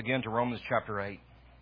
Again to Romans chapter 8.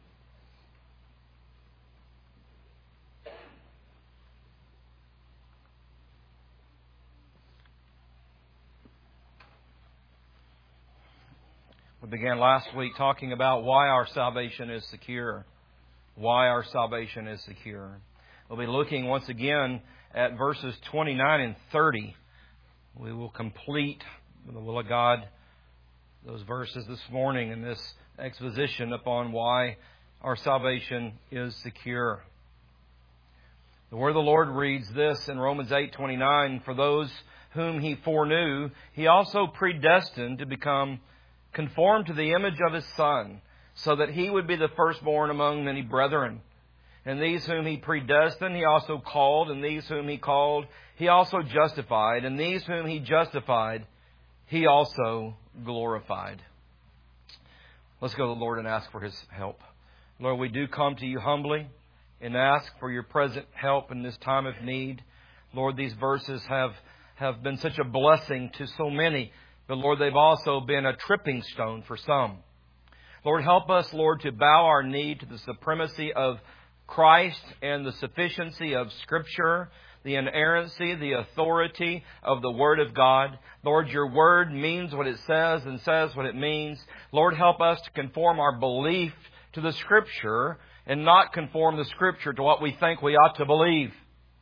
We began last week talking about why our salvation is secure. Why our salvation is secure. We'll be looking once again at verses 29 and 30. We will complete, with the will of God, those verses this morning in this exposition upon why our salvation is secure. The word of the Lord reads this in Romans 8:29, "For those whom He foreknew, He also predestined to become conformed to the image of His Son, so that He would be the firstborn among many brethren. And these whom He predestined, He also called, and these whom He called, He also justified, and these whom He justified, He also glorified." Let's go to the Lord and ask for His help. Lord, we do come to You humbly and ask for Your present help in this time of need. Lord, these verses have been such a blessing to so many, but Lord, they've also been a tripping stone for some. Lord, help us, Lord, to bow our knee to the supremacy of Christ and the sufficiency of Scripture, the inerrancy, the authority of the Word of God. Lord, Your Word means what it says and says what it means. Lord, help us to conform our belief to the Scripture and not conform the Scripture to what we think we ought to believe.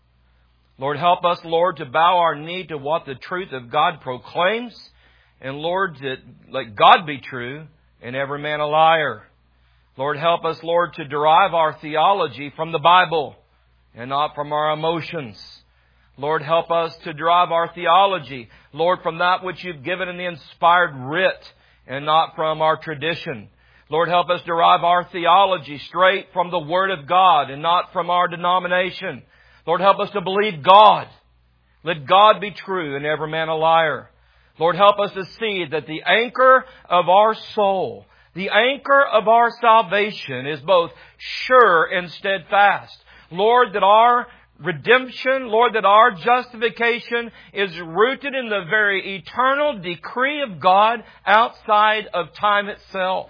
Lord, help us, Lord, to bow our knee to what the truth of God proclaims. And Lord, to let God be true and every man a liar. Lord, help us, Lord, to derive our theology from the Bible and not from our emotions. Lord, help us to derive our theology, Lord, from that which You've given in the inspired writ and not from our tradition. Lord, help us derive our theology straight from the Word of God and not from our denomination. Lord, help us to believe God. Let God be true and every man a liar. Lord, help us to see that the anchor of our soul, the anchor of our salvation is both sure and steadfast. Lord, that our redemption, Lord, that our justification is rooted in the very eternal decree of God outside of time itself.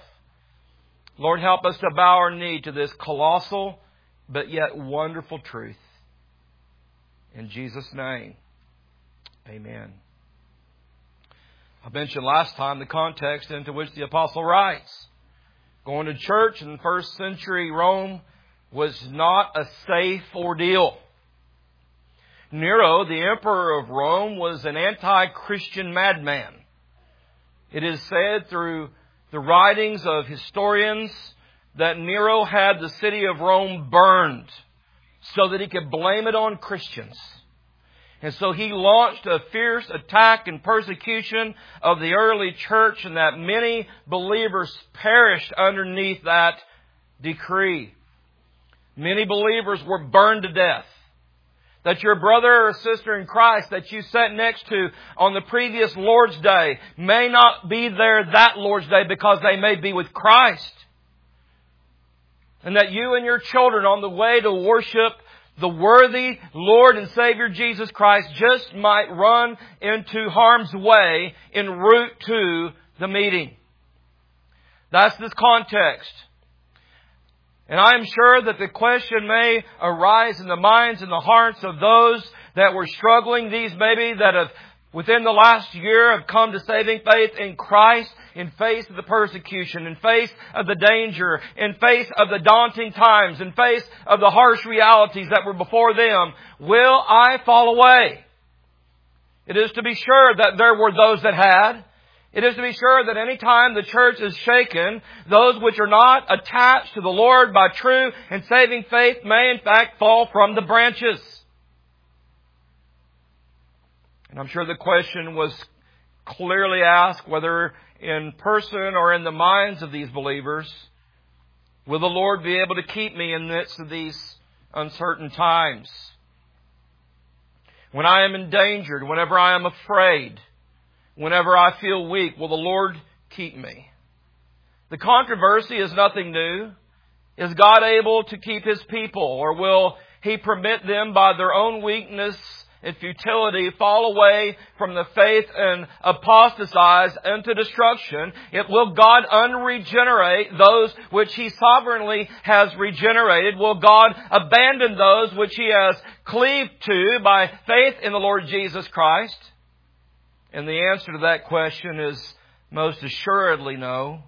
Lord, help us to bow our knee to this colossal but yet wonderful truth. In Jesus' name, amen. I mentioned last time the context into which the apostle writes. Going to church in first century Rome was not a safe ordeal. Nero, the emperor of Rome, was an anti-Christian madman. It is said through the writings of historians that Nero had the city of Rome burned so that he could blame it on Christians. And so he launched a fierce attack and persecution of the early church, and that many believers perished underneath that decree. Many believers were burned to death. That your brother or sister in Christ that you sat next to on the previous Lord's Day may not be there that Lord's Day because they may be with Christ. And that you and your children on the way to worship the worthy Lord and Savior Jesus Christ just might run into harm's way en route to the meeting. That's this context. And I am sure that the question may arise in the minds and the hearts of those that were struggling, these maybe that have within the last year have come to saving faith in Christ in face of the persecution, in face of the danger, in face of the daunting times, in face of the harsh realities that were before them. Will I fall away? It is to be sure that there were those that had. It is to be sure that any time the church is shaken, those which are not attached to the Lord by true and saving faith may in fact fall from the branches. And I'm sure the question was clearly asked, whether in person or in the minds of these believers, will the Lord be able to keep me in the midst of these uncertain times? When I am endangered, whenever I am afraid, whenever I feel weak, will the Lord keep me? The controversy is nothing new. Is God able to keep His people, or will He permit them by their own weakness in futility fall away from the faith and apostatize into destruction? Will God unregenerate those which He sovereignly has regenerated? Will God abandon those which He has cleaved to by faith in the Lord Jesus Christ? And the answer to that question is most assuredly no.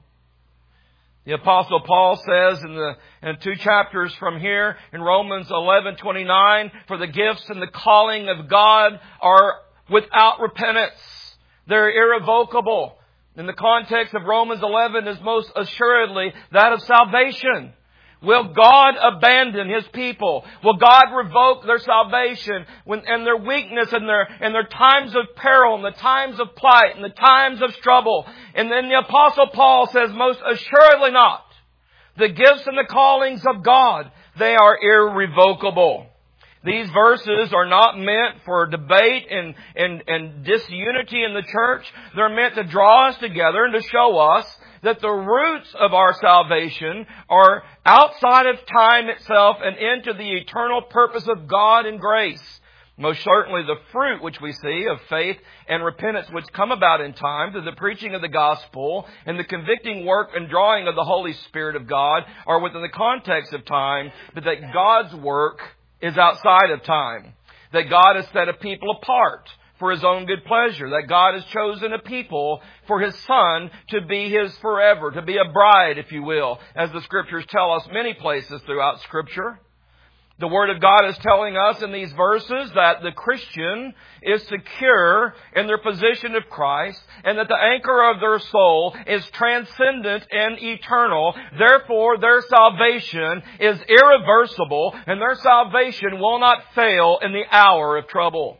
The Apostle Paul says in 2 chapters from here, in Romans 11:29, for the gifts and the calling of God are without repentance. They're irrevocable. In the context of Romans 11 is most assuredly that of salvation. Will God abandon His people? Will God revoke their salvation and their weakness and their times of peril and the times of plight and the times of trouble? And then the Apostle Paul says, most assuredly not. The gifts and the callings of God, they are irrevocable. These verses are not meant for debate and disunity in the church. They're meant to draw us together and to show us that the roots of our salvation are outside of time itself and into the eternal purpose of God and grace. Most certainly the fruit which we see of faith and repentance which come about in time through the preaching of the gospel and the convicting work and drawing of the Holy Spirit of God are within the context of time, but that God's work is outside of time. That God has set a people apart for His own good pleasure. That God has chosen a people for His Son to be His forever, to be a bride, if you will, as the Scriptures tell us many places throughout Scripture. The Word of God is telling us in these verses that the Christian is secure in their position of Christ and that the anchor of their soul is transcendent and eternal. Therefore, their salvation is irreversible and their salvation will not fail in the hour of trouble.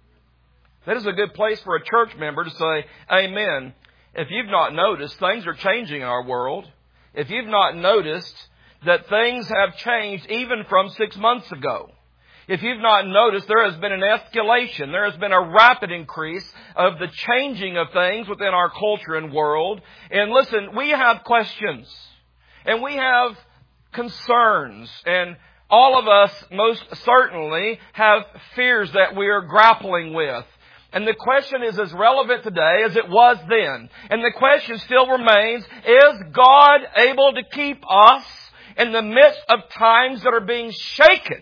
That is a good place for a church member to say, amen. If you've not noticed, things are changing in our world. If you've not noticed that things have changed even from 6 months ago. If you've not noticed, there has been an escalation. There has been a rapid increase of the changing of things within our culture and world. And listen, we have questions. And we have concerns. And all of us most certainly have fears that we are grappling with. And the question is as relevant today as it was then. And the question still remains, is God able to keep us in the midst of times that are being shaken?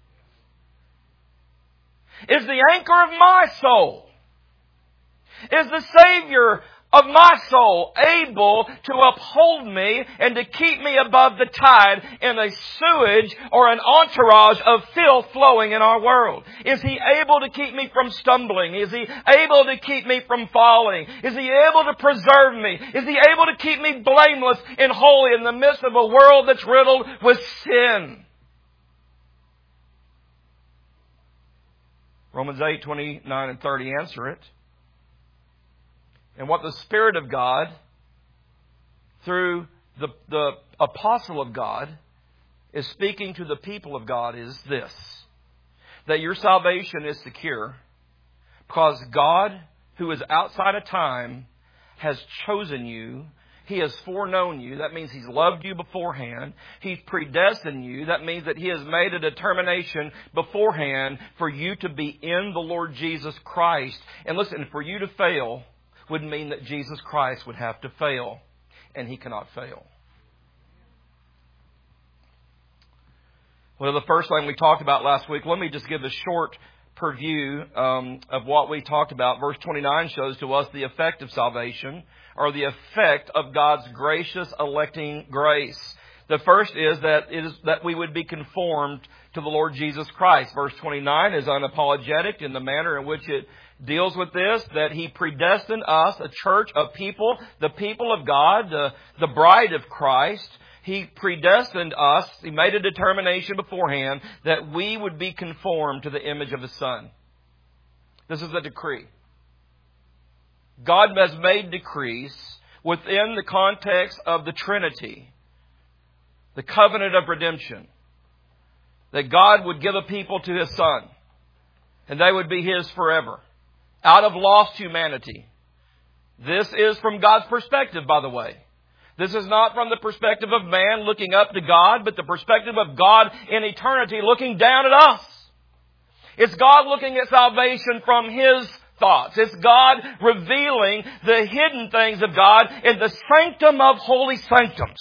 Is the anchor of my soul, is the Savior of my soul able to uphold me and to keep me above the tide in a sewage or an entourage of filth flowing in our world? Is He able to keep me from stumbling? Is He able to keep me from falling? Is He able to preserve me? Is He able to keep me blameless and holy in the midst of a world that's riddled with sin? Romans 8:29 and 30 answer it. And what the Spirit of God, through the apostle of God, is speaking to the people of God is this. That your salvation is secure because God, who is outside of time, has chosen you. He has foreknown you. That means He's loved you beforehand. He's predestined you. That means that He has made a determination beforehand for you to be in the Lord Jesus Christ. And listen, for you to fail would mean that Jesus Christ would have to fail. And He cannot fail. Well, the first thing we talked about last week, let me just give a short purview of what we talked about. Verse 29 shows to us the effect of salvation, or the effect of God's gracious electing grace. The first is that we would be conformed to the Lord Jesus Christ. Verse 29 is unapologetic in the manner in which it deals with this, that He predestined us, a church of people, the people of God, the bride of Christ. He predestined us. He made a determination beforehand that we would be conformed to the image of His Son. This is a decree. God has made decrees within the context of the Trinity, the covenant of redemption, that God would give a people to His Son, and they would be His forever, out of lost humanity. This is from God's perspective, by the way. This is not from the perspective of man looking up to God, but the perspective of God in eternity looking down at us. It's God looking at salvation from His thoughts. It's God revealing the hidden things of God in the sanctum of holy sanctums.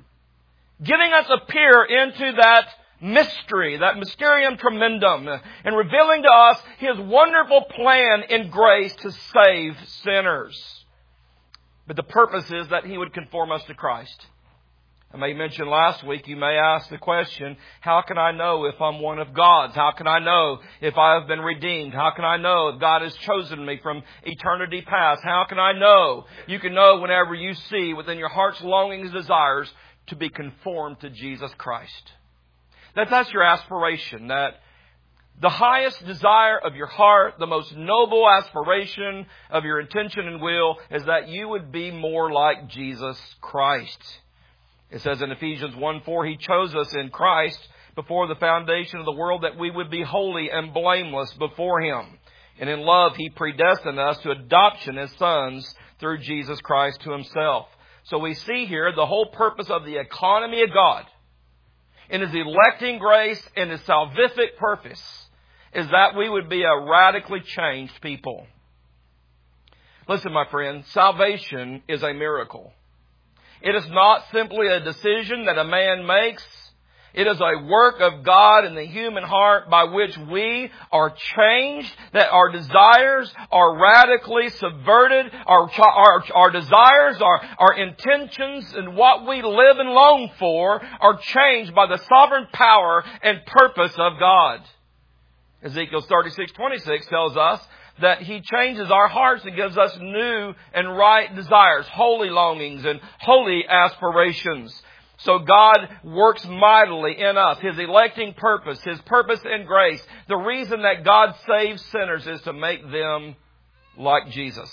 Giving us a peer into that mystery, that mysterium tremendum, and revealing to us His wonderful plan in grace to save sinners. But the purpose is that He would conform us to Christ. I may mention last week, you may ask the question, how can I know if I'm one of God's? How can I know if I have been redeemed? How can I know if God has chosen me from eternity past? How can I know? You can know whenever you see within your heart's longings and desires to be conformed to Jesus Christ. That's your aspiration, that the highest desire of your heart, the most noble aspiration of your intention and will is that you would be more like Jesus Christ. It says in Ephesians 1:4, He chose us in Christ before the foundation of the world that we would be holy and blameless before Him. And in love, He predestined us to adoption as sons through Jesus Christ to Himself. So we see here the whole purpose of the economy of God in His electing grace and His salvific purpose is that we would be a radically changed people. Listen, my friend, salvation is a miracle. It is not simply a decision that a man makes. It is a work of God in the human heart by which we are changed, that our desires are radically subverted, our desires, our intentions, and what we live and long for are changed by the sovereign power and purpose of God. Ezekiel 36:26 tells us that He changes our hearts and gives us new and right desires, holy longings and holy aspirations. So God works mightily in us. His electing purpose, His purpose in grace. The reason that God saves sinners is to make them like Jesus.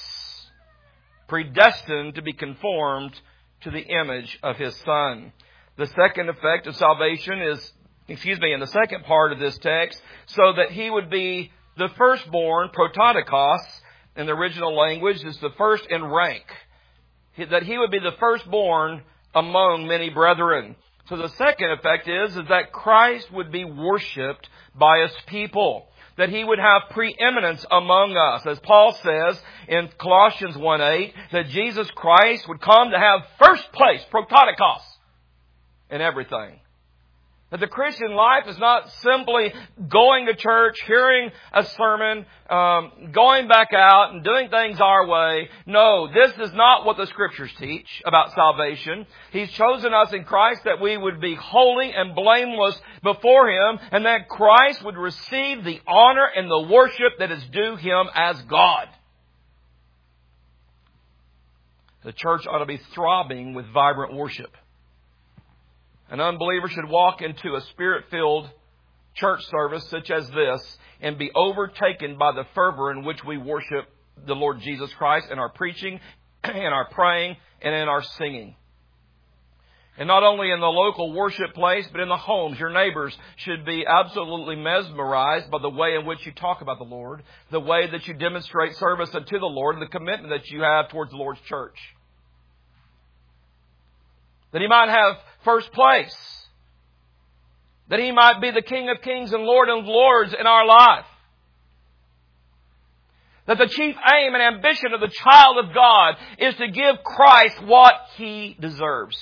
Predestined to be conformed to the image of His Son. The second effect of salvation is, in the second part of this text, so that He would be the firstborn, prototokos, in the original language, is the first in rank. That He would be the firstborn among many brethren. So the second effect is that Christ would be worshipped by His people. That He would have preeminence among us. As Paul says in Colossians 1:8, that Jesus Christ would come to have first place, prototokos, in everything. That the Christian life is not simply going to church, hearing a sermon, going back out and doing things our way. No, this is not what the Scriptures teach about salvation. He's chosen us in Christ that we would be holy and blameless before Him, and that Christ would receive the honor and the worship that is due Him as God. The church ought to be throbbing with vibrant worship. An unbeliever should walk into a Spirit-filled church service such as this and be overtaken by the fervor in which we worship the Lord Jesus Christ in our preaching, in our praying, and in our singing. And not only in the local worship place, but in the homes. Your neighbors should be absolutely mesmerized by the way in which you talk about the Lord, the way that you demonstrate service unto the Lord, and the commitment that you have towards the Lord's church. That He might have first place. That He might be the King of Kings and Lord of Lords in our life. That the chief aim and ambition of the child of God is to give Christ what He deserves.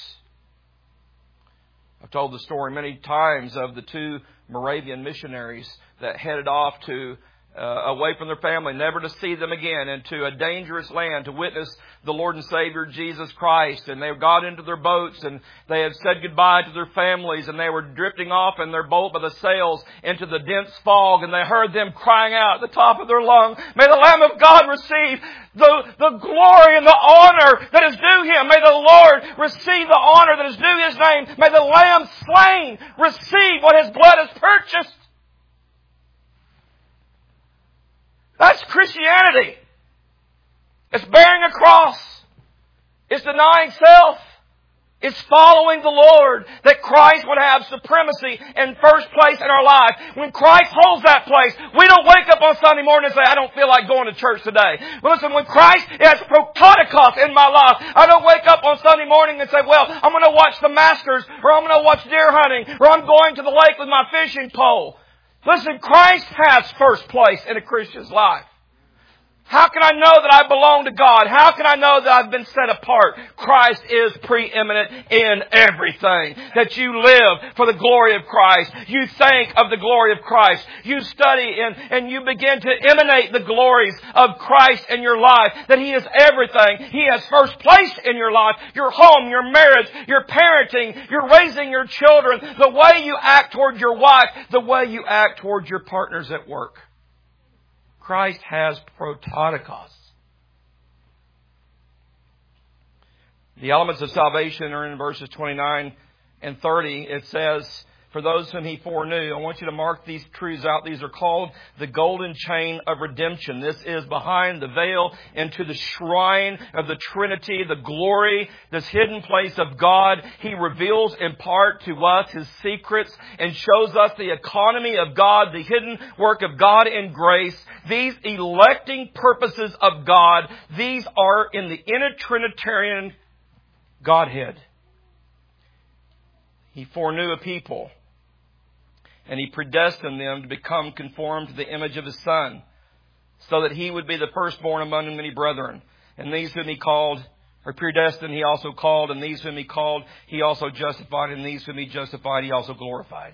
I've told the story many times of the two Moravian missionaries that headed off to away from their family, never to see them again, into a dangerous land to witness the Lord and Savior Jesus Christ. And they got into their boats and they had said goodbye to their families, and they were drifting off in their boat by the sails into the dense fog, and they heard them crying out at the top of their lungs, "May the Lamb of God receive the glory and the honor that is due Him. May the Lord receive the honor that is due His name. May the Lamb slain receive what His blood has purchased." That's Christianity. It's bearing a cross. It's denying self. It's following the Lord. That Christ would have supremacy and first place in our life. When Christ holds that place, we don't wake up on Sunday morning and say, "I don't feel like going to church today." Well, listen, when Christ has prototokos in my life, I don't wake up on Sunday morning and say, "Well, I'm going to watch the Masters," or "I'm going to watch deer hunting," or "I'm going to the lake with my fishing pole." Listen, Christ has first place in a Christian's life. How can I know that I belong to God? How can I know that I've been set apart? Christ is preeminent in everything. That you live for the glory of Christ. You think of the glory of Christ. You study and you begin to emanate the glories of Christ in your life. That He is everything. He has first place in your life. Your home, your marriage, your parenting, your raising your children, the way you act toward your wife, the way you act toward your partners at work. Christ has prototokos. The elements of salvation are in verses 29 and 30. It says, for those whom He foreknew. I want you to mark these truths out. These are called the golden chain of redemption. This is behind the veil into the shrine of the Trinity, the glory, this hidden place of God. He reveals in part to us His secrets and shows us the economy of God, the hidden work of God in grace. These electing purposes of God, these are in the inner Trinitarian Godhead. He foreknew a people, and He predestined them to become conformed to the image of His Son, so that He would be the firstborn among many brethren. And these whom He called, or predestined, He also called. And these whom He called, He also justified. And these whom He justified, He also glorified.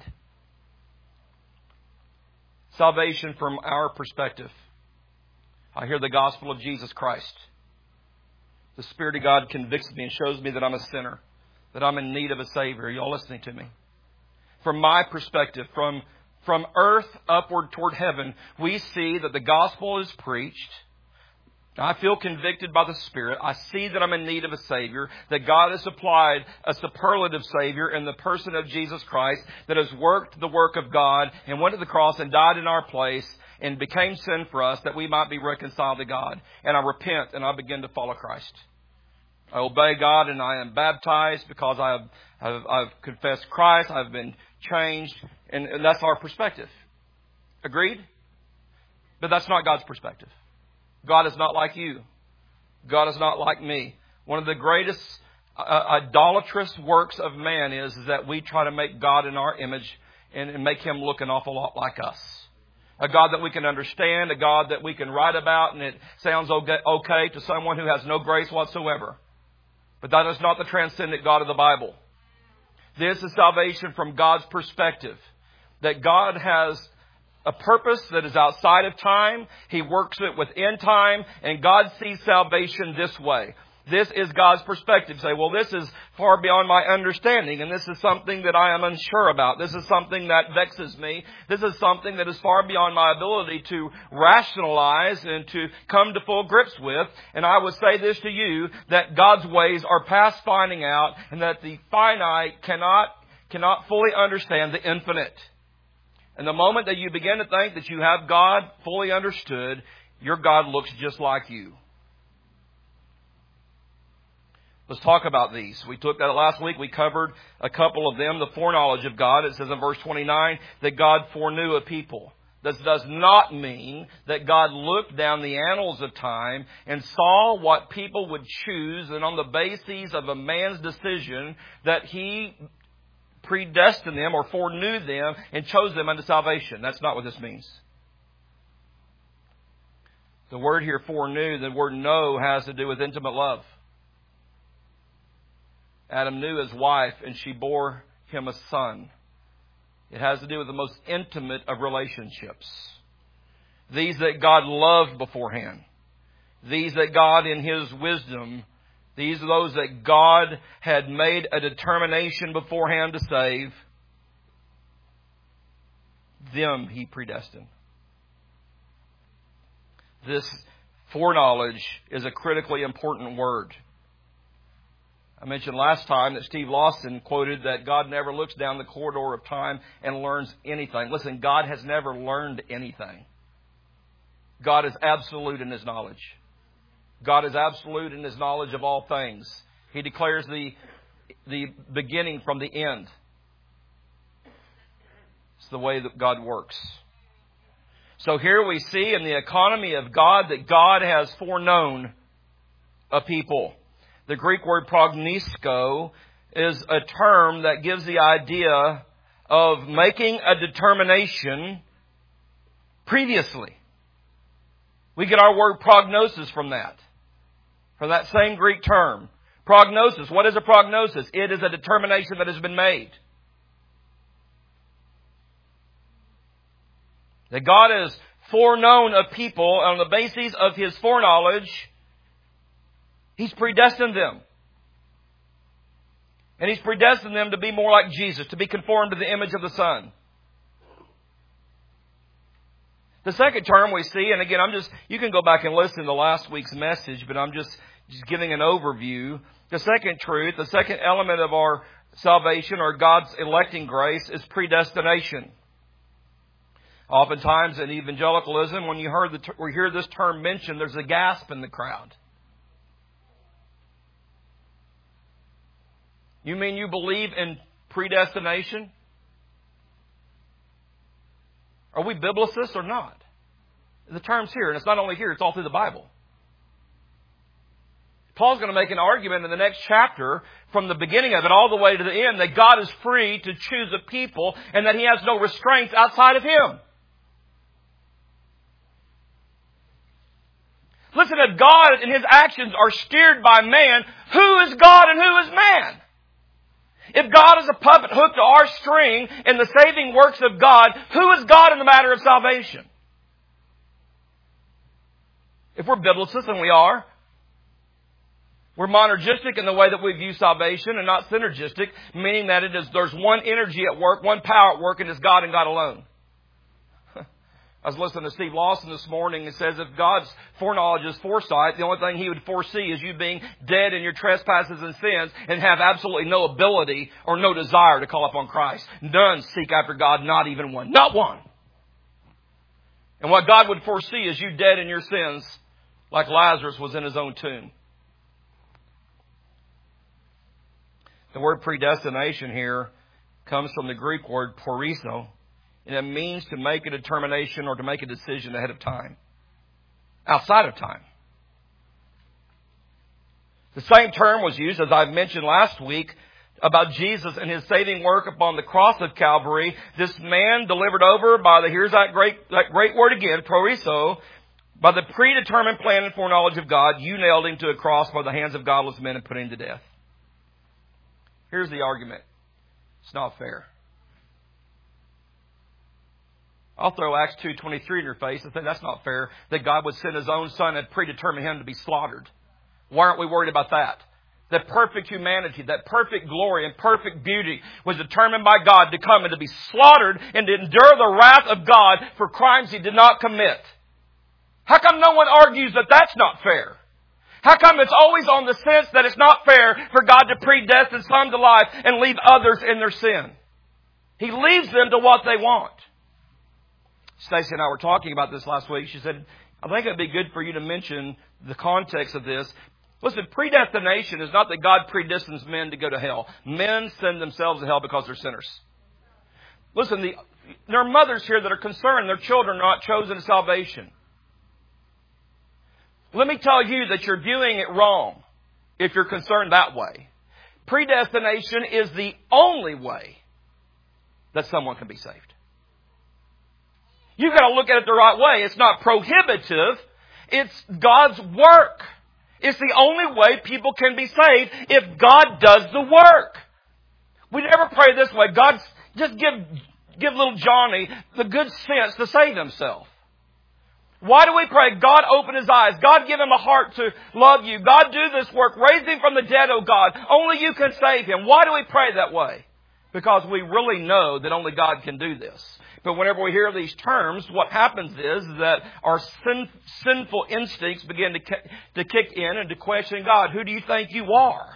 Salvation from our perspective. I hear the gospel of Jesus Christ. The Spirit of God convicts me and shows me that I'm a sinner, that I'm in need of a Savior. Are you all listening to me? From my perspective, from earth upward toward heaven, we see that the gospel is preached. I feel convicted by the Spirit. I see that I'm in need of a Savior, that God has supplied a superlative Savior in the person of Jesus Christ that has worked the work of God and went to the cross and died in our place and became sin for us that we might be reconciled to God. And I repent and I begin to follow Christ. I obey God and I am baptized because I've confessed Christ. I've been changed. And that's our perspective. Agreed? But that's not God's perspective. God is not like you. God is not like me. One of the greatest idolatrous works of man is that we try to make God in our image and make Him look an awful lot like us. A God that we can understand, a God that we can write about, and it sounds okay to someone who has no grace whatsoever. But that is not the transcendent God of the Bible. This is salvation from God's perspective. That God has a purpose that is outside of time. He works it within time. And God sees salvation this way. This is God's perspective. Say, well, this is far beyond my understanding. And this is something that I am unsure about. This is something that vexes me. This is something that is far beyond my ability to rationalize and to come to full grips with. And I would say this to you, that God's ways are past finding out, and that the finite cannot fully understand the infinite. And the moment that you begin to think that you have God fully understood, your God looks just like you. Let's talk about these. We took that last week. We covered a couple of them. The foreknowledge of God. It says in verse 29 that God foreknew a people. This does not mean that God looked down the annals of time and saw what people would choose, and on the basis of a man's decision that He predestined them or foreknew them and chose them unto salvation. That's not what this means. The word here, foreknew, the word know, has to do with intimate love. Adam knew his wife and she bore him a son. It has to do with the most intimate of relationships. These that God loved beforehand. These that God in His wisdom, these are those that God had made a determination beforehand to save. Them He predestined. This foreknowledge is a critically important word. I mentioned last time that Steve Lawson quoted that God never looks down the corridor of time and learns anything. Listen, God has never learned anything. God is absolute in His knowledge. God is absolute in His knowledge of all things. He declares the beginning from the end. It's the way that God works. So here we see in the economy of God that God has foreknown a people. The Greek word prognosko is a term that gives the idea of making a determination Previously. We get our word prognosis from that. From that same Greek term. Prognosis. What is a prognosis? It is a determination that has been made. That God has foreknown a people on the basis of His foreknowledge. He's predestined them. And He's predestined them to be more like Jesus, to be conformed to the image of the Son. The second term we see, and again, you can go back and listen to last week's message, but I'm just giving an overview. The second truth, the second element of our salvation or God's electing grace is predestination. Oftentimes in evangelicalism, when you hear this term mentioned, there's a gasp in the crowd. You mean you believe in predestination? Are we biblicists or not? The term's here, and it's not only here, it's all through the Bible. Paul's going to make an argument in the next chapter from the beginning of it all the way to the end that God is free to choose a people and that He has no restraints outside of Him. Listen, if God and His actions are steered by man, who is God and who is man? If God is a puppet hooked to our string in the saving works of God, who is God in the matter of salvation? If we're biblicists, and we are, we're monergistic in the way that we view salvation and not synergistic, meaning that there's one energy at work, one power at work, and it's God and God alone. I was listening to Steve Lawson this morning. It says if God's foreknowledge is foresight, the only thing He would foresee is you being dead in your trespasses and sins and have absolutely no ability or no desire to call upon Christ. None seek after God, not even one. Not one. And what God would foresee is you dead in your sins like Lazarus was in his own tomb. The word predestination here comes from the Greek word porizo. And it means to make a determination or to make a decision ahead of time. Outside of time. The same term was used, as I've mentioned last week, about Jesus and His saving work upon the cross of Calvary. This man delivered over by here's that great word again, prorizo, by the predetermined plan and foreknowledge of God, you nailed Him to a cross by the hands of godless men and put Him to death. Here's the argument. It's not fair. I'll throw Acts 2:23 in your face and say that's not fair, that God would send His own Son and predetermine Him to be slaughtered. Why aren't we worried about that? That perfect humanity, that perfect glory and perfect beauty was determined by God to come and to be slaughtered and to endure the wrath of God for crimes He did not commit. How come no one argues that that's not fair? How come it's always on the sense that it's not fair for God to predestine some to life and leave others in their sin? He leaves them to what they want. Stacy and I were talking about this last week. She said, I think it'd be good for you to mention the context of this. Listen, predestination is not that God predestines men to go to hell. Men send themselves to hell because they're sinners. Listen, there are mothers here that are concerned their children are not chosen to salvation. Let me tell you that you're viewing it wrong if you're concerned that way. Predestination is the only way that someone can be saved. You've got to look at it the right way. It's not prohibitive. It's God's work. It's the only way people can be saved if God does the work. We never pray this way. God, just give little Johnny the good sense to save himself. Why do we pray? God, open his eyes. God, give him a heart to love you. God, do this work. Raise him from the dead, oh God. Only you can save him. Why do we pray that way? Because we really know that only God can do this. But whenever we hear these terms, what happens is that our sinful instincts begin to kick in and to question God. Who do you think you are?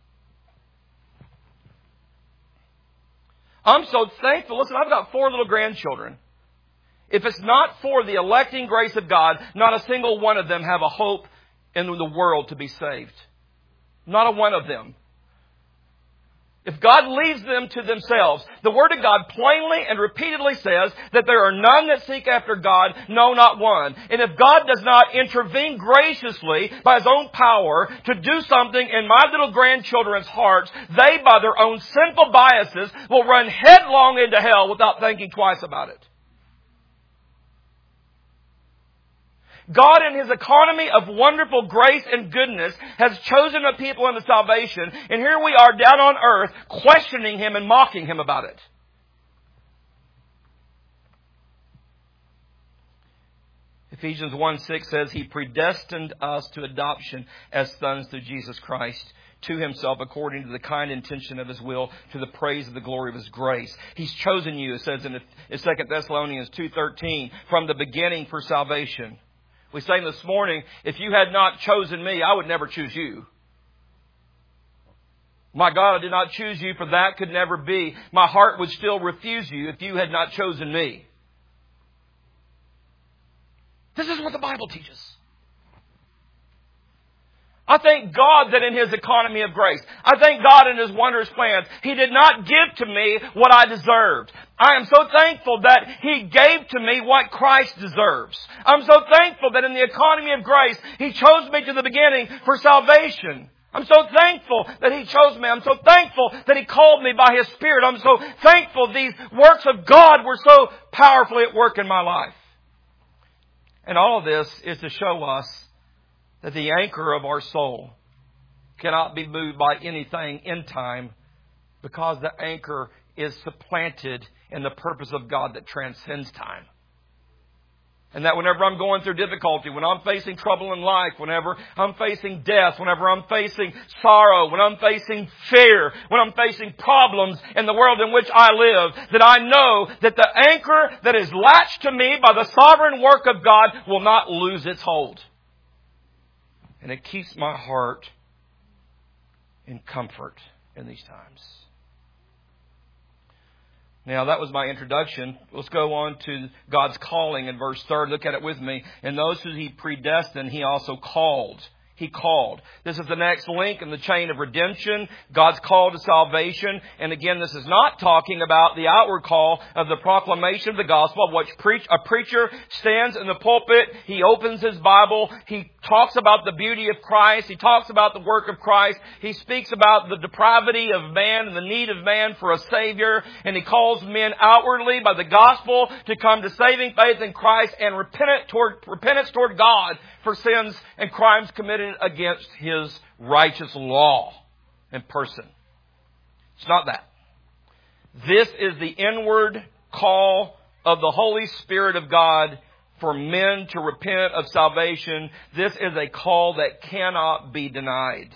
I'm so thankful. Listen, I've got 4 little grandchildren. If it's not for the electing grace of God, not a single one of them have a hope in the world to be saved. Not a one of them. If God leaves them to themselves, the Word of God plainly and repeatedly says that there are none that seek after God, no, not one. And if God does not intervene graciously by His own power to do something in my little grandchildren's hearts, they, by their own sinful biases, will run headlong into hell without thinking twice about it. God in His economy of wonderful grace and goodness has chosen a people unto salvation, and here we are down on earth questioning Him and mocking Him about it. Ephesians 1:6 says, He predestined us to adoption as sons through Jesus Christ, to Himself according to the kind intention of His will, to the praise of the glory of His grace. He's chosen you, it says in 2 Thessalonians 2:13, from the beginning for salvation. We sang this morning, if you had not chosen me, I would never choose you. My God, I did not choose you, for that could never be. My heart would still refuse you if you had not chosen me. This is what the Bible teaches. I thank God that in His economy of grace, I thank God in His wondrous plans, He did not give to me what I deserved. I am so thankful that He gave to me what Christ deserves. I'm so thankful that in the economy of grace, He chose me to the beginning for salvation. I'm so thankful that He chose me. I'm so thankful that He called me by His Spirit. I'm so thankful these works of God were so powerfully at work in my life. And all of this is to show us that the anchor of our soul cannot be moved by anything in time, because the anchor is supplanted in the purpose of God that transcends time. And that whenever I'm going through difficulty, when I'm facing trouble in life, whenever I'm facing death, whenever I'm facing sorrow, when I'm facing fear, when I'm facing problems in the world in which I live, that I know that the anchor that is latched to me by the sovereign work of God will not lose its hold. And it keeps my heart in comfort in these times. Now, that was my introduction. Let's go on to God's calling in verse 3. Look at it with me. And those who He predestined, He also called. He called. This is the next link in the chain of redemption. God's call to salvation. And again, this is not talking about the outward call of the proclamation of the gospel, of which a preacher stands in the pulpit. He opens his Bible. He talks about the beauty of Christ. He talks about the work of Christ. He speaks about the depravity of man and the need of man for a Savior. And he calls men outwardly by the gospel to come to saving faith in Christ and repentance toward God for sins and crimes committed against His righteous law and person. It's not that. This is the inward call of the Holy Spirit of God for men to repent of salvation. This is a call that cannot be denied.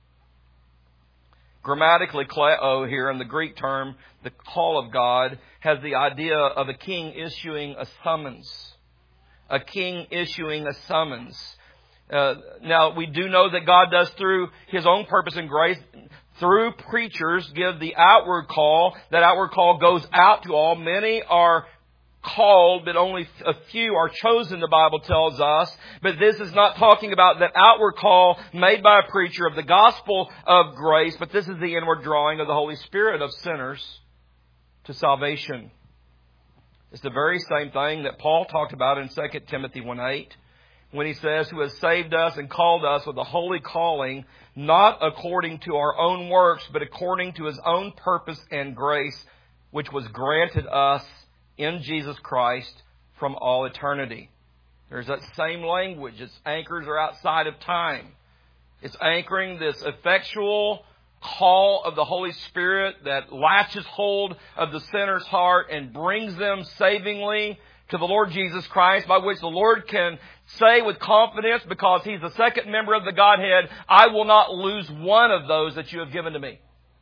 Grammatically, kleo here in the Greek term, the call of God, has the idea of a king issuing a summons. A king issuing a summons. Now, we do know that God does, through His own purpose and grace, through preachers, give the outward call. That outward call goes out to all. Many are called, but only a few are chosen, the Bible tells us. But this is not talking about that outward call made by a preacher of the gospel of grace, but this is the inward drawing of the Holy Spirit of sinners to salvation. It's the very same thing that Paul talked about in 2 Timothy 1:8, when he says, who has saved us and called us with a holy calling, not according to our own works, but according to His own purpose and grace, which was granted us in Jesus Christ from all eternity. There's that same language. Its anchors are outside of time. It's anchoring this effectual call of the Holy Spirit that latches hold of the sinner's heart and brings them savingly to the Lord Jesus Christ, by which the Lord can say with confidence, because He's the second member of the Godhead, I will not lose one of those that you have given to me.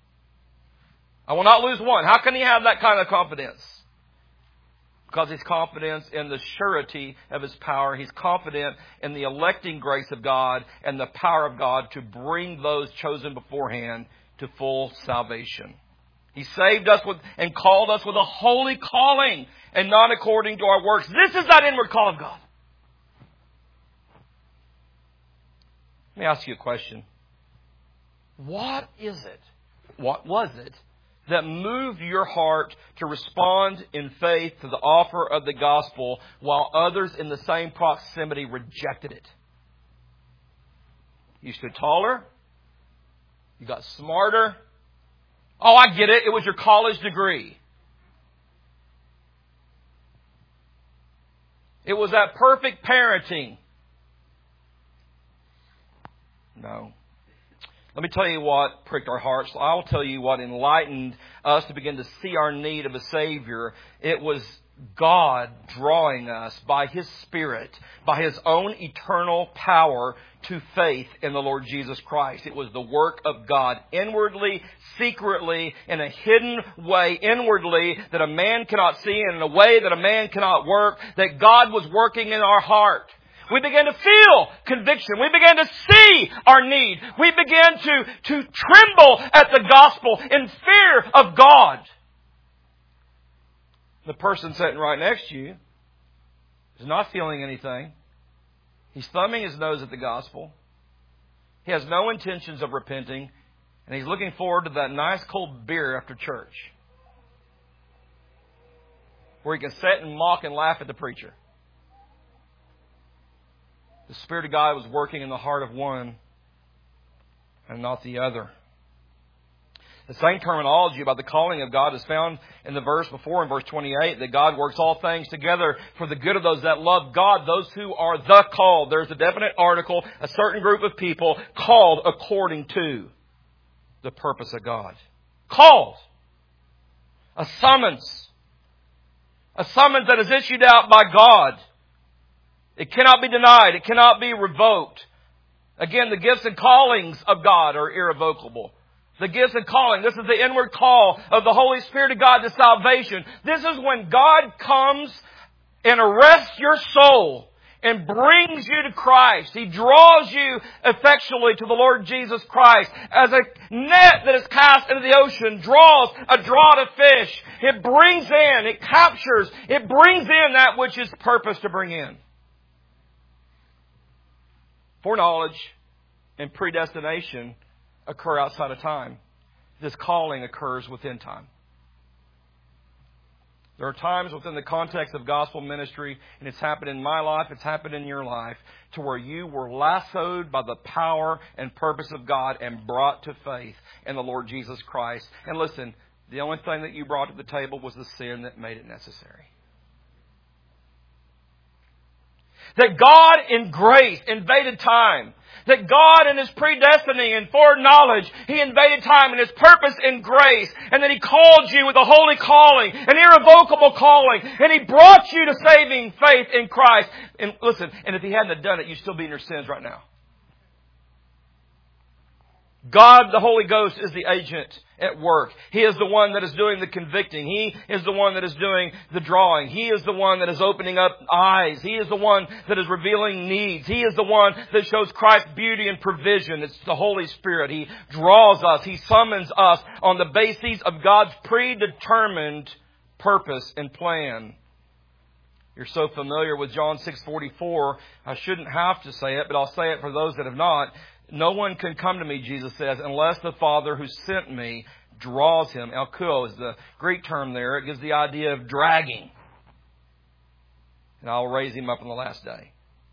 I will not lose one. How can He have that kind of confidence? Because He's confident in the surety of His power. He's confident in the electing grace of God and the power of God to bring those chosen beforehand to full salvation. He saved us and called us with a holy calling, and not according to our works. This is that inward call of God. Let me ask you a question. What is it? What was it that moved your heart to respond in faith to the offer of the gospel while others in the same proximity rejected it? You stood taller. You got smarter. Oh, I get it. It was your college degree. It was that perfect parenting No. Let me tell you what pricked our hearts. I'll tell you what enlightened us to begin to see our need of a Savior. It was God drawing us by His Spirit, by His own eternal power to faith in the Lord Jesus Christ. It was the work of God inwardly, secretly, in a hidden way, inwardly, that a man cannot see, and in a way that a man cannot work, that God was working in our heart. We began to feel conviction. We began to see our need. We began to tremble at the gospel in fear of God. The person sitting right next to you is not feeling anything. He's thumbing his nose at the gospel. He has no intentions of repenting. And he's looking forward to that nice cold beer after church, where he can sit and mock and laugh at the preacher. The Spirit of God was working in the heart of one and not the other. The same terminology about the calling of God is found in the verse before, in verse 28, that God works all things together for the good of those that love God, those who are the called. There's a definite article, a certain group of people called according to the purpose of God. Called. A summons. A summons that is issued out by God. It cannot be denied. It cannot be revoked. Again, the gifts and callings of God are irrevocable. The gifts and calling. This is the inward call of the Holy Spirit of God to salvation. This is when God comes and arrests your soul and brings you to Christ. He draws you effectually to the Lord Jesus Christ. As a net that is cast into the ocean draws a draught of fish. It brings in, it captures, it brings in that which is purposed to bring in. Foreknowledge and predestination occur outside of time. This calling occurs within time. There are times within the context of gospel ministry, and it's happened in my life, it's happened in your life, to where you were lassoed by the power and purpose of God and brought to faith in the Lord Jesus Christ. And listen, the only thing that you brought to the table was the sin that made it necessary. That God in grace invaded time. That God in His predestining and foreknowledge, He invaded time in His purpose in grace. And that He called you with a holy calling, an irrevocable calling. And He brought you to saving faith in Christ. And listen, and if He hadn't have done it, you'd still be in your sins right now. God, the Holy Ghost, is the agent at work. He is the one that is doing the convicting. He is the one that is doing the drawing. He is the one that is opening up eyes. He is the one that is revealing needs. He is the one that shows Christ's beauty and provision. It's the Holy Spirit. He draws us. He summons us on the basis of God's predetermined purpose and plan. You're so familiar with John 6:44. I shouldn't have to say it, but I'll say it for those that have not. No one can come to me, Jesus says, unless the Father who sent me draws him. Elkuo is the Greek term there. It gives the idea of dragging. And I'll raise him up on the last day.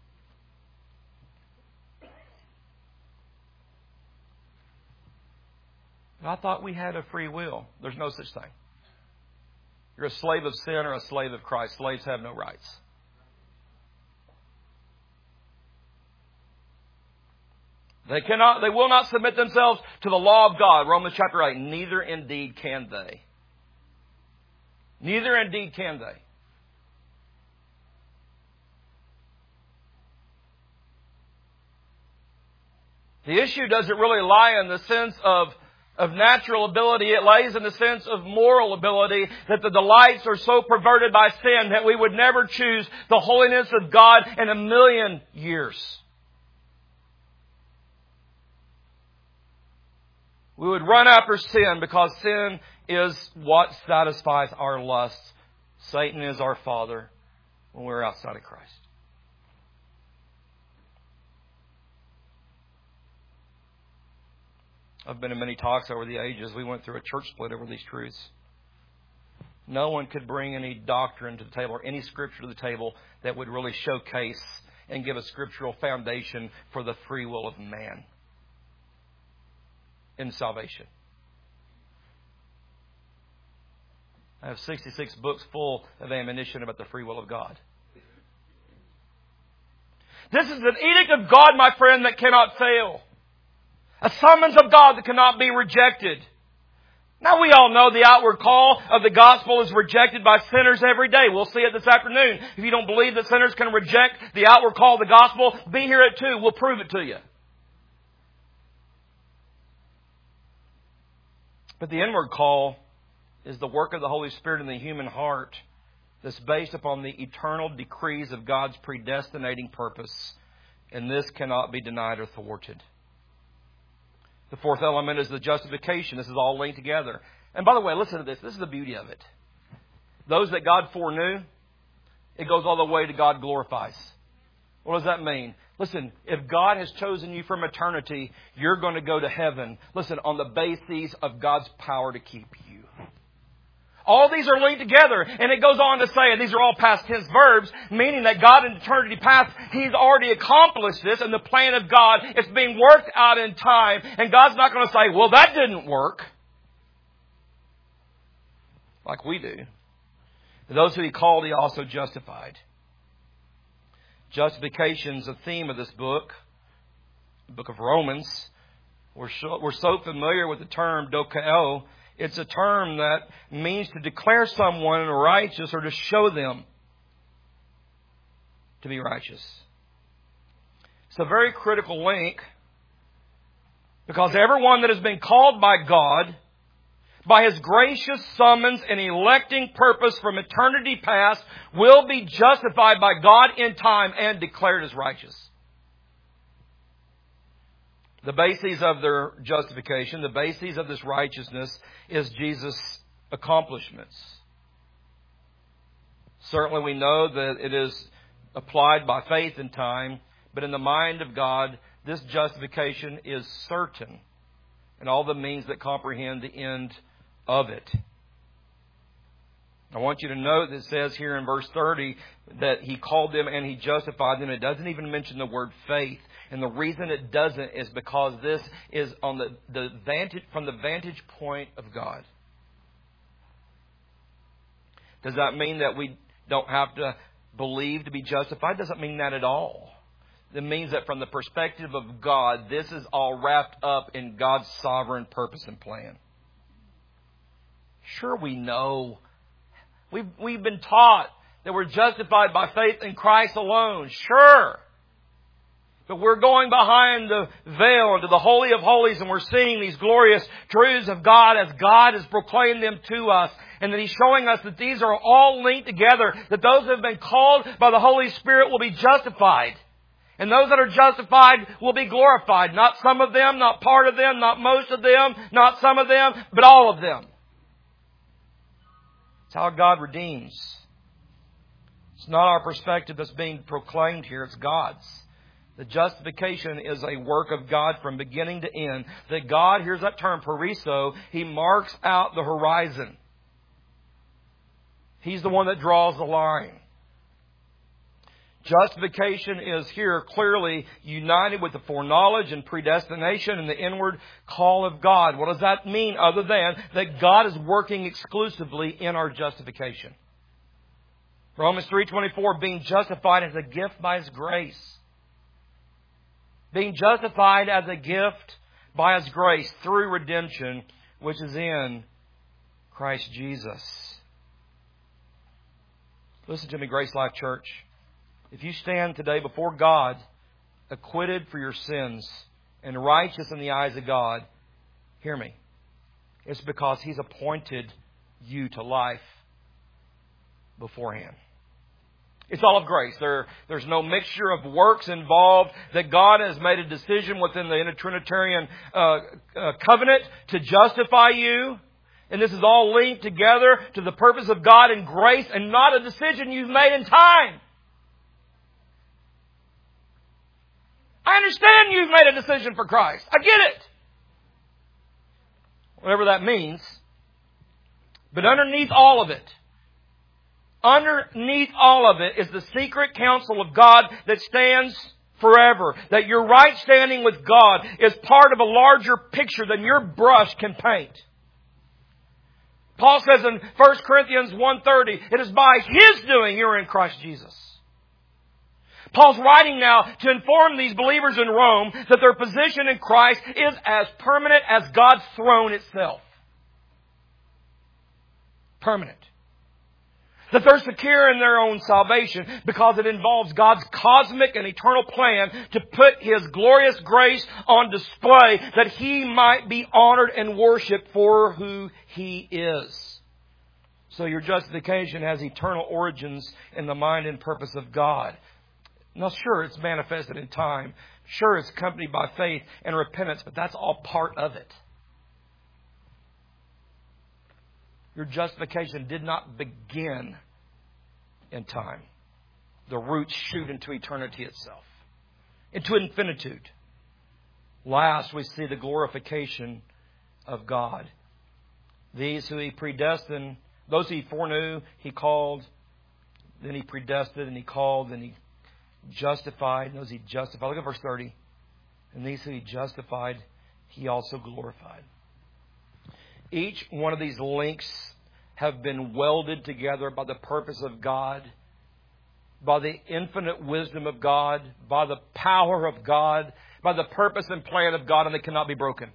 But I thought we had a free will. There's no such thing. You're a slave of sin or a slave of Christ. Slaves have no rights. They will not submit themselves to the law of God. Romans chapter 8. Neither indeed can they. Neither indeed can they. The issue doesn't really lie in the sense of natural ability. It lays in the sense of moral ability, that the delights are so perverted by sin that we would never choose the holiness of God in a million years. We would run after sin because sin is what satisfies our lusts. Satan is our father when we're outside of Christ. I've been in many talks over the ages. We went through a church split over these truths. No one could bring any doctrine to the table or any scripture to the table that would really showcase and give a scriptural foundation for the free will of man in salvation. I have 66 books full of ammunition about the free will of God. This is an edict of God, my friend, that cannot fail. A summons of God that cannot be rejected. Now we all know the outward call of the gospel is rejected by sinners every day. We'll see it this afternoon. If you don't believe that sinners can reject the outward call of the gospel, be here at 2. We'll prove it to you. But the inward call is the work of the Holy Spirit in the human heart that's based upon the eternal decrees of God's predestinating purpose. And this cannot be denied or thwarted. The fourth element is the justification. This is all linked together. And by the way, listen to this. This is the beauty of it. Those that God foreknew, it goes all the way to God glorifies. What does that mean? Listen, if God has chosen you from eternity, you're going to go to heaven. Listen, on the basis of God's power to keep you. All these are linked together. And it goes on to say, and these are all past tense verbs, meaning that God in eternity past, He's already accomplished this, and the plan of God is being worked out in time. And God's not going to say, well, that didn't work. Like we do. Those who He called, He also justified. Justification is a theme of this book, the book of Romans. We're so familiar with the term dokeo. It's a term that means to declare someone righteous or to show them to be righteous. It's a very critical link because everyone that has been called by God, by His gracious summons and electing purpose from eternity past, will be justified by God in time and declared as righteous. The basis of their justification, the basis of this righteousness is Jesus' accomplishments. Certainly we know that it is applied by faith in time, but in the mind of God, this justification is certain. And all the means that comprehend the end of it. I want you to note that it says here in verse 30 that He called them and He justified them. It doesn't even mention the word faith. And the reason it doesn't is because this is on the vantage point of God. Does that mean that we don't have to believe to be justified? Doesn't mean that at all. It means that from the perspective of God, this is all wrapped up in God's sovereign purpose and plan. Sure, we know. We've been taught that we're justified by faith in Christ alone. Sure. But we're going behind the veil into the Holy of Holies, and we're seeing these glorious truths of God as God has proclaimed them to us. And that He's showing us that these are all linked together, that those who have been called by the Holy Spirit will be justified. And those that are justified will be glorified. Not some of them, not part of them, not most of them, not some of them, but all of them. It's how God redeems. It's not our perspective that's being proclaimed here, it's God's. The justification is a work of God from beginning to end. That God, here's that term, pariso, He marks out the horizon. He's the one that draws the line. Justification is here clearly united with the foreknowledge and predestination and the inward call of God. What does that mean other than that God is working exclusively in our justification? Romans 3:24, being justified as a gift by His grace. Being justified as a gift by His grace through redemption, which is in Christ Jesus. Listen to me, Grace Life Church. If you stand today before God, acquitted for your sins and righteous in the eyes of God, hear me. It's because He's appointed you to life beforehand. It's all of grace. There's no mixture of works involved. That God has made a decision within the Trinitarian covenant to justify you. And this is all linked together to the purpose of God and grace and not a decision you've made in time. I understand you've made a decision for Christ. I get it. Whatever that means. But underneath all of it is the secret counsel of God that stands forever. That your right standing with God is part of a larger picture than your brush can paint. Paul says in 1 Corinthians 1:30, it is by His doing you're in Christ Jesus. Paul's writing now to inform these believers in Rome that their position in Christ is as permanent as God's throne itself. Permanent. That they're secure in their own salvation because it involves God's cosmic and eternal plan to put His glorious grace on display that He might be honored and worshipped for who He is. So your justification has eternal origins in the mind and purpose of God. Now, sure, it's manifested in time. Sure, it's accompanied by faith and repentance, but that's all part of it. Your justification did not begin in time. The roots shoot into eternity itself, into infinitude. Last, we see the glorification of God. These who He predestined, those He foreknew, He called. Then He predestined, and He called, and He justified. Those He justified. Look at verse 30. And these who He justified, He also glorified. Each one of these links have been welded together by the purpose of God, by the infinite wisdom of God, by the power of God, by the purpose and plan of God, and they cannot be broken.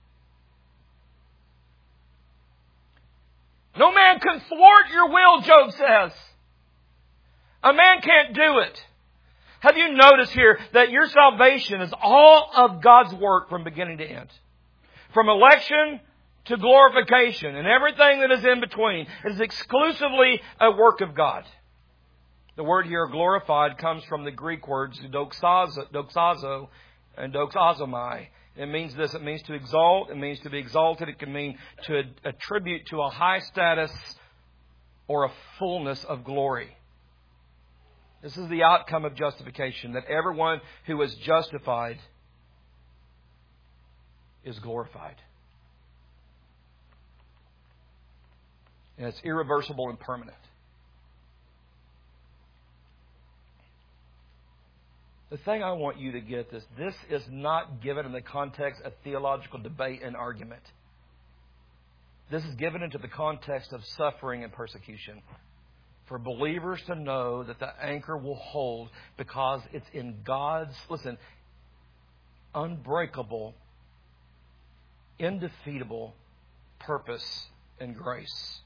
No man can thwart your will, Job says. A man can't do it. Have you noticed here that your salvation is all of God's work from beginning to end? From election to glorification and everything that is in between. It is exclusively a work of God. The word here, glorified, comes from the Greek words doxazo and doxazomai. It means this. It means to exalt. It means to be exalted. It can mean to attribute to a high status or a fullness of glory. This is the outcome of justification, that everyone who is justified is glorified. And it's irreversible and permanent. The thing I want you to get this is not given in the context of theological debate and argument. This is given into the context of suffering and persecution. For believers to know that the anchor will hold because it's in God's, unbreakable, indefeatable purpose and grace.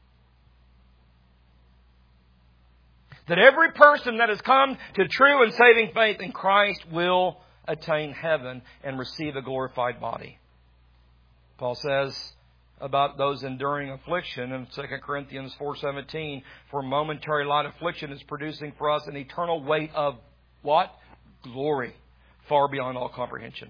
That every person that has come to true and saving faith in Christ will attain heaven and receive a glorified body. Paul says about those enduring affliction in 2 Corinthians 4:17, for momentary light affliction is producing for us an eternal weight of what? Glory, far beyond all comprehension.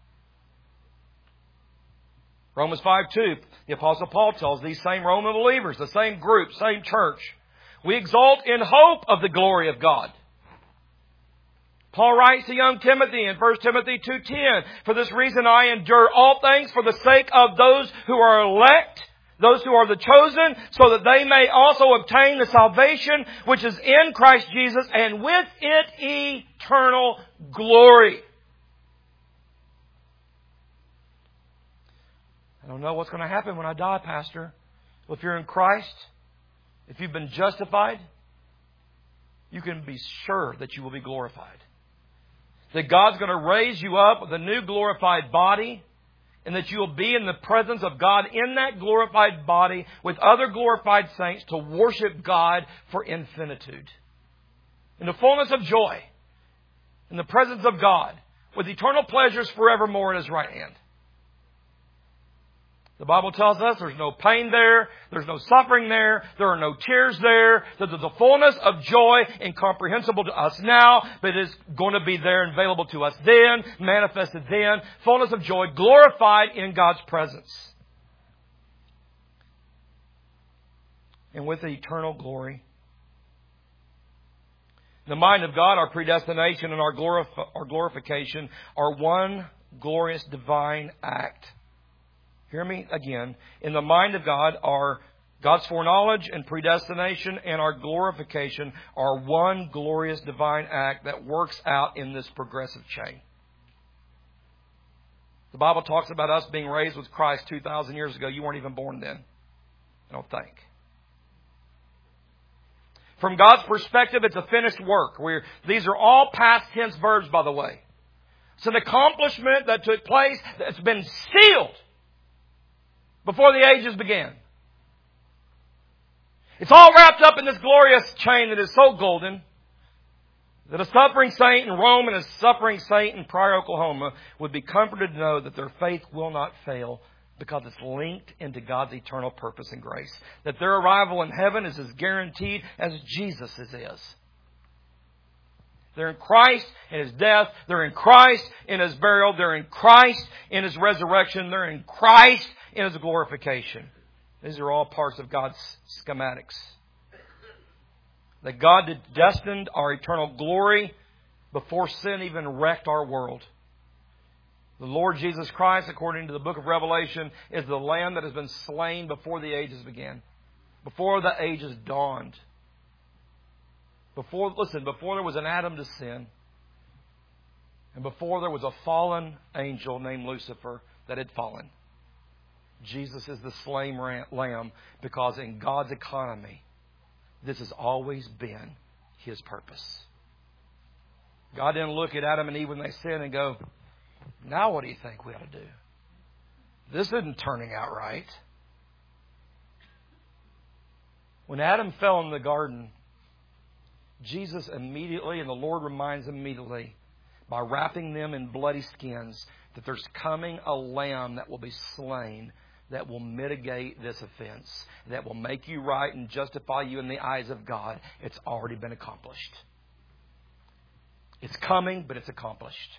Romans 5:2, the Apostle Paul tells these same Roman believers, the same group, same church, we exult in hope of the glory of God. Paul writes to young Timothy in 1 Timothy 2:10, for this reason I endure all things for the sake of those who are elect, those who are the chosen, so that they may also obtain the salvation which is in Christ Jesus, and with it eternal glory. I don't know what's going to happen when I die, Pastor. Well, if you're in Christ, if you've been justified, you can be sure that you will be glorified. That God's going to raise you up with a new glorified body, and that you will be in the presence of God in that glorified body with other glorified saints to worship God for infinitude. In the fullness of joy, in the presence of God, with eternal pleasures forevermore at His right hand. The Bible tells us there's no pain there, there's no suffering there, there are no tears there, that there's a fullness of joy incomprehensible to us now, but it is going to be there and available to us then, manifested then, fullness of joy, glorified in God's presence. And with the eternal glory. In the mind of God, our predestination and our glorification are one glorious divine act. Hear me again. In the mind of God, our God's foreknowledge and predestination and our glorification are one glorious divine act that works out in this progressive chain. The Bible talks about us being raised with Christ 2,000 years ago. You weren't even born then, I don't think. From God's perspective, it's a finished work. These are all past tense verbs, by the way. It's an accomplishment that took place that's been sealed before the ages began. It's all wrapped up in this glorious chain that is so golden that a suffering saint in Rome and a suffering saint in Pryor, Oklahoma would be comforted to know that their faith will not fail because it's linked into God's eternal purpose and grace. That their arrival in heaven is as guaranteed as Jesus' is. They're in Christ in His death. They're in Christ in His burial. They're in Christ in His resurrection. They're in Christ in His glorification. These are all parts of God's schematics. That God destined our eternal glory before sin even wrecked our world. The Lord Jesus Christ, according to the book of Revelation, is the Lamb that has been slain before the ages began. Before the ages dawned. Before there was an Adam to sin. And before there was a fallen angel named Lucifer that had fallen. Jesus is the slain Lamb because in God's economy, this has always been His purpose. God didn't look at Adam and Eve when they sinned and go, now what do you think we ought to do? This isn't turning out right. When Adam fell in the garden, Jesus immediately, and the Lord reminds them immediately, by wrapping them in bloody skins, that there's coming a lamb that will be slain that will mitigate this offense, that will make you right and justify you in the eyes of God. It's already been accomplished. It's coming, but it's accomplished.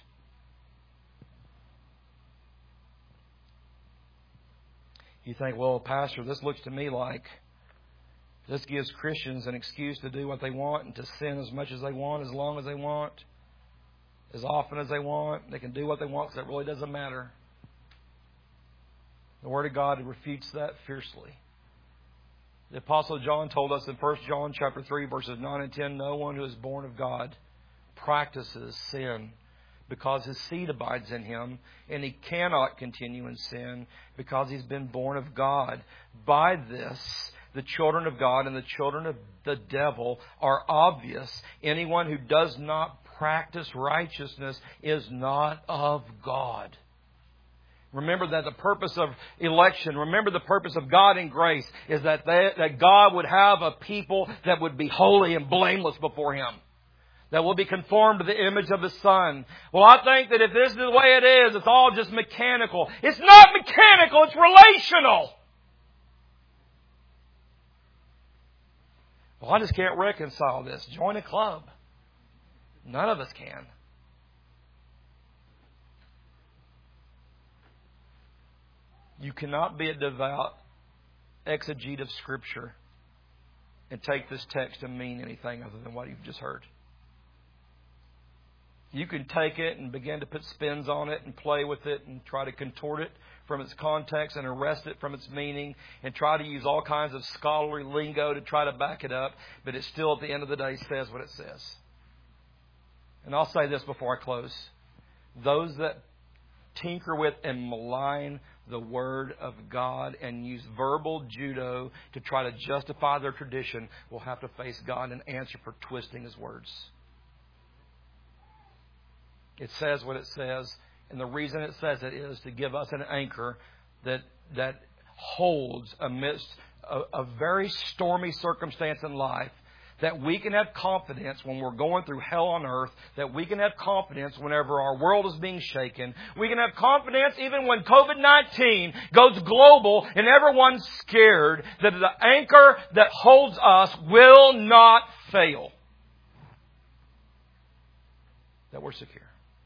You think, well, Pastor, this looks to me like this gives Christians an excuse to do what they want and to sin as much as they want, as long as they want, as often as they want. They can do what they want because it really doesn't matter. The Word of God refutes that fiercely. The Apostle John told us in 1 John chapter 3, verses 9 and 10, no one who is born of God practices sin because his seed abides in him, and he cannot continue in sin because he's been born of God. By this, the children of God and the children of the devil are obvious. Anyone who does not practice righteousness is not of God. Remember that the purpose of election, remember the purpose of God in grace is that God would have a people that would be holy and blameless before Him. That will be conformed to the image of the Son. Well, I think that if this is the way it is, it's all just mechanical. It's not mechanical, it's relational. Well, I just can't reconcile this. Join a club. None of us can. You cannot be a devout exegete of Scripture and take this text and mean anything other than what you've just heard. You can take it and begin to put spins on it and play with it and try to contort it from its context and arrest it from its meaning and try to use all kinds of scholarly lingo to try to back it up, but it still at the end of the day says what it says. And I'll say this before I close. Those that tinker with and malign the Word of God and use verbal judo to try to justify their tradition will have to face God and answer for twisting His words. It says what it says, and the reason it says it is to give us an anchor that holds amidst a very stormy circumstance in life, that we can have confidence when we're going through hell on earth, that we can have confidence whenever our world is being shaken. We can have confidence even when COVID-19 goes global and everyone's scared, that the anchor that holds us will not fail. That we're secure.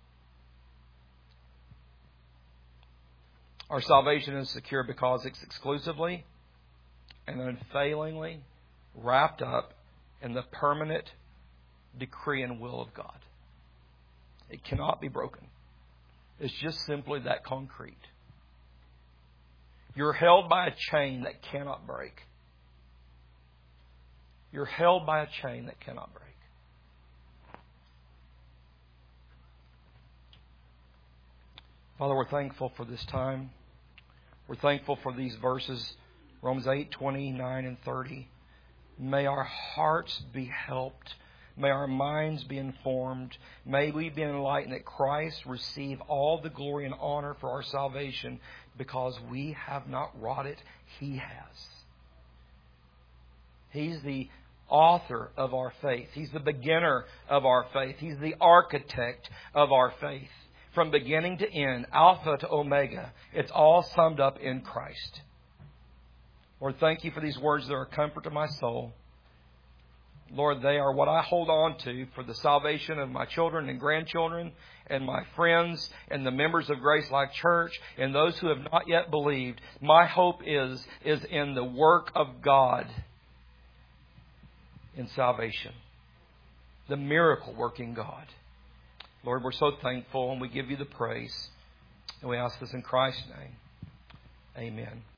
Our salvation is secure because it's exclusively and unfailingly wrapped up in the permanent decree and will of God. It cannot be broken. It's just simply that concrete. You're held by a chain that cannot break. You're held by a chain that cannot break. Father, we're thankful for this time. We're thankful for these verses, Romans 8, 29 and 30. May our hearts be helped. May our minds be informed. May we be enlightened that Christ receive all the glory and honor for our salvation, because we have not wrought it. He has. He's the author of our faith. He's the beginner of our faith. He's the architect of our faith. From beginning to end, Alpha to Omega, it's all summed up in Christ. Lord, thank You for these words that are a comfort to my soul. Lord, they are what I hold on to for the salvation of my children and grandchildren and my friends and the members of Grace Life Church and those who have not yet believed. My hope is in the work of God in salvation. The miracle working God. Lord, we're so thankful and we give You the praise. And we ask this in Christ's name. Amen.